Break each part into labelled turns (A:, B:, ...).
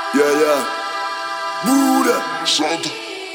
A: Yeah. Buddha.
B: Санта.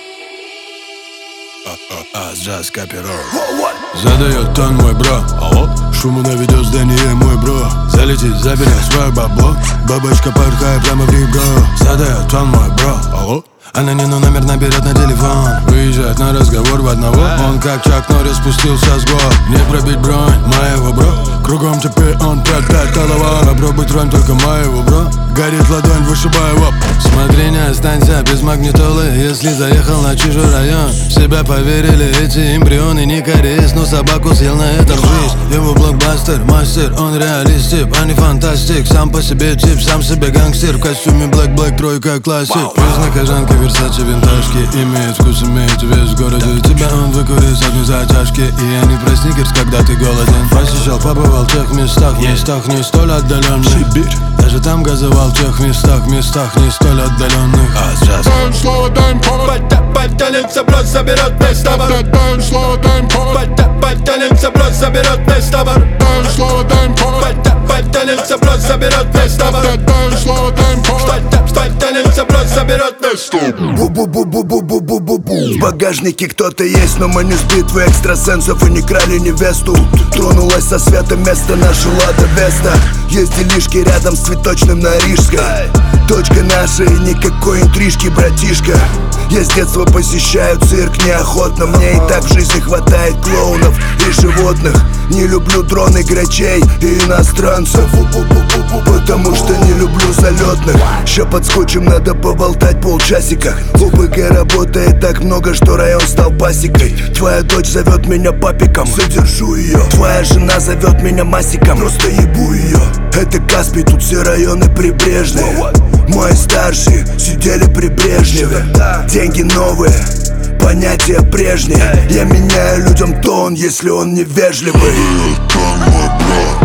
C: Джаз копировал. Задает тон мой бро. Шуму наведет здание мой бро. Залетит, заберет свое бабло. Бабочка порхает прямо в ребро. Задает тон мой бро. Анонимный номер наберет на телефон. Выезжает на разговор в одного. Он как Чак Норрис спустился с гор. Не пробить бронь моего бро. Кругом теперь он 5-5 голова. Попробуй тронь только моего бро. Горит ладонь, вышибай его. Смотри, не останься без магнитолы. Если заехал на чужой район. В себя поверили эти эмбрионы. Не корейс, но собаку съел на этом жизнь. Его блокбастер, мастер, он реалист тип, а не фантастик. Сам по себе тип, сам себе гангстер. В костюме black, тройка классик. Жизнь кожанки, Версаче, винтажки. Имеет вкус, имеет вес в городе. Тебя он выкурит с одной затяжки. И я не про сникерс, когда ты голоден. Посещал, побывал в тех местах не столь отдаленных. Сибирь. Даже там газовал в тех местах не столь отдаленных.
B: Дай им слово, дай им повод.
D: Подтянется, просто берет весь табор.
B: Дай им слово, дай им повод.
D: Подтянется, просто берет весь табор.
B: Дай им слово, дай им повод.
D: Подтянется, просто берет весь табор.
B: Дай им слово, дай им повод.
D: Подтянется, просто берет весь табор.
A: Бу-бу-бу-бу-бу-бу-бу-бу. В багажнике кто-то есть, но мы не с битвы экстрасенсов и не крали невесту. Тронулась со света место наша Лада Веста. Есть делишки рядом с цветочным на Рижской. Точка наша и никакой интрижки, братишка. Я с детства посещаю цирк неохотно. Мне и так в жизни хватает клоунов и животных. Не люблю дроны, грачей и иностранцев. Потому что не люблю залетных. Ща подскочим, надо поболтать полчасика. ОПГ работает так много, что район стал пасекой. Твоя дочь зовет меня папиком, содержу ее. Твоя жена зовет меня масиком, просто ебу ее. Это Каспий, тут все районы прибрежные. Мои старшие сидели при Брежневе. Деньги новые, понятия прежние. Я меняю людям тон, если он невежливый.
B: Тон мой бро.